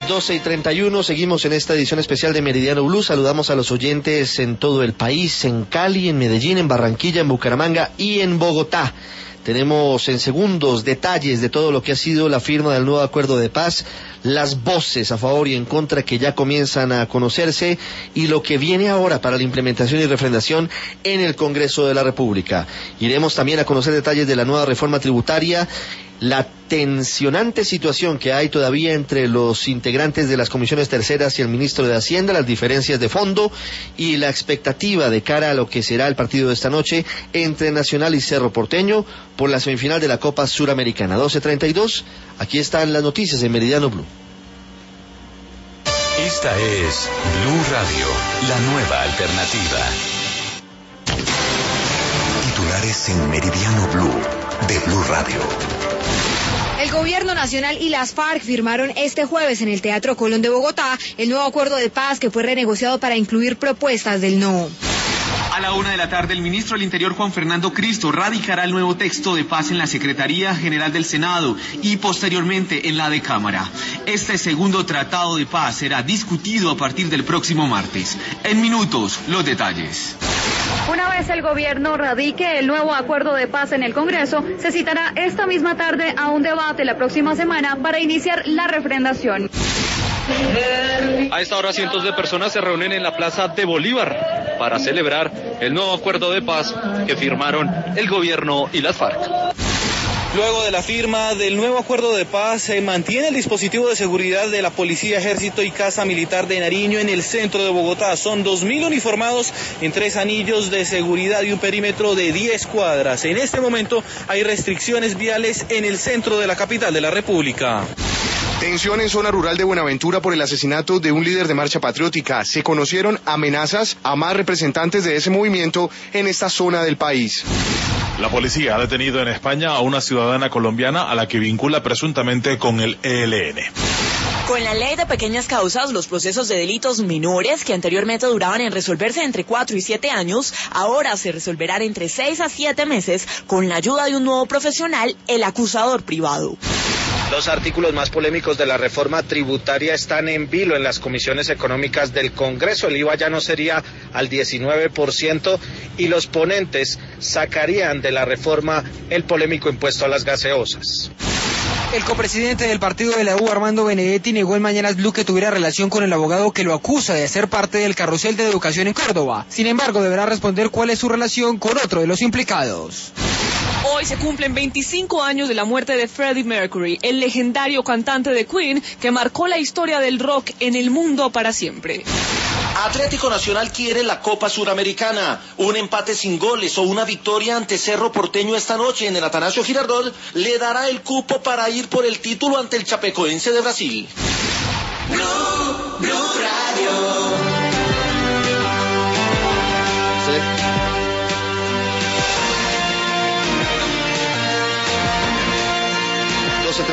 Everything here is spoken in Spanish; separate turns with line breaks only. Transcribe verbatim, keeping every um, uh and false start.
doce y treinta y uno, seguimos en esta edición especial de Meridiano Blue. Saludamos a los oyentes en todo el país, en Cali, en Medellín, en Barranquilla, en Bucaramanga y en Bogotá. Tenemos en segundos detalles de todo lo que ha sido la firma del nuevo acuerdo de paz, las voces a favor y en contra que ya comienzan a conocerse y lo que viene ahora para la implementación y refrendación en el Congreso de la República. Iremos también a conocer detalles de la nueva reforma tributaria, la tensionante situación que hay todavía entre los integrantes de las comisiones terceras y el ministro de Hacienda, las diferencias de fondo y la expectativa de cara a lo que será el partido de esta noche entre Nacional y Cerro Porteño por la semifinal de la Copa Suramericana. doce treinta y dos, aquí están las noticias en Meridiano Blue.
Esta es Blue Radio, la nueva alternativa. Titulares en Meridiano Blue de Blue Radio.
El Gobierno Nacional y las FARC firmaron este jueves en el Teatro Colón de Bogotá el nuevo acuerdo de paz que fue renegociado para incluir propuestas del no.
A la una de la tarde, el ministro del Interior, Juan Fernando Cristo, radicará el nuevo texto de paz en la Secretaría General del Senado y posteriormente en la de Cámara. Este segundo tratado de paz será discutido a partir del próximo martes. En minutos, los detalles.
Una vez el gobierno radique el nuevo acuerdo de paz en el Congreso, se citará esta misma tarde a un debate la próxima semana para iniciar la refrendación.
A esta hora cientos de personas se reúnen en la Plaza de Bolívar para celebrar el nuevo acuerdo de paz que firmaron el gobierno y las FARC.
Luego de la firma del nuevo acuerdo de paz, se mantiene el dispositivo de seguridad de la Policía, Ejército y Casa Militar de Nariño en el centro de Bogotá. Son dos mil uniformados en tres anillos de seguridad y un perímetro de diez cuadras. En este momento hay restricciones viales en el centro de la capital de la República.
Tensión en zona rural de Buenaventura por el asesinato de un líder de marcha patriótica. Se conocieron amenazas a más representantes de ese movimiento en esta zona del país.
La policía ha detenido en España a una ciudadana colombiana a la que vincula presuntamente con el E L N.
Con la ley de pequeñas causas, los procesos de delitos menores que anteriormente duraban en resolverse entre cuatro y siete años, ahora se resolverán entre seis a siete meses con la ayuda de un nuevo profesional, el acusador privado.
Los artículos más polémicos de la reforma tributaria están en vilo en las comisiones económicas del Congreso. El I V A ya no sería al diecinueve por ciento y los ponentes sacarían de la reforma el polémico impuesto a las gaseosas.
El copresidente del partido de la U, Armando Benedetti, negó en Mañanas Blue que tuviera relación con el abogado que lo acusa de ser parte del carrusel de educación en Córdoba. Sin embargo, deberá responder cuál es su relación con otro de los implicados.
Hoy se cumplen veinticinco años de la muerte de Freddie Mercury, el legendario cantante de Queen que marcó la historia del rock en el mundo para siempre.
Atlético Nacional quiere la Copa Suramericana. Un empate sin goles o una victoria ante Cerro Porteño esta noche en el Atanasio Girardot le dará el cupo para ir por el título ante el Chapecoense de Brasil.
Blue, Blue.